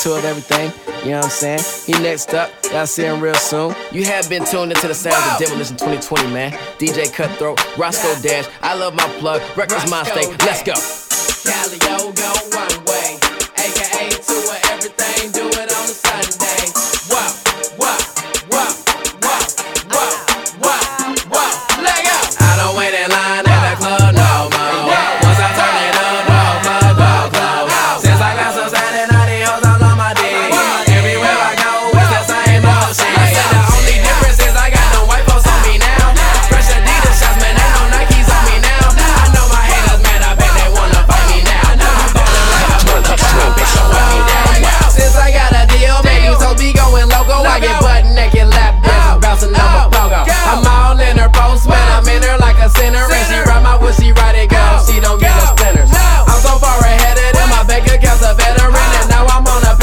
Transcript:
tour of everything. You know what I'm saying? He next up. Y'all see him real soon. You have been tuned into the sounds of Demolition 2020, man. DJ Cutthroat, Roscoe Dash, I Love My Plug, Reckless Mind State. Let's go. Cali, yo, go one way, aka to a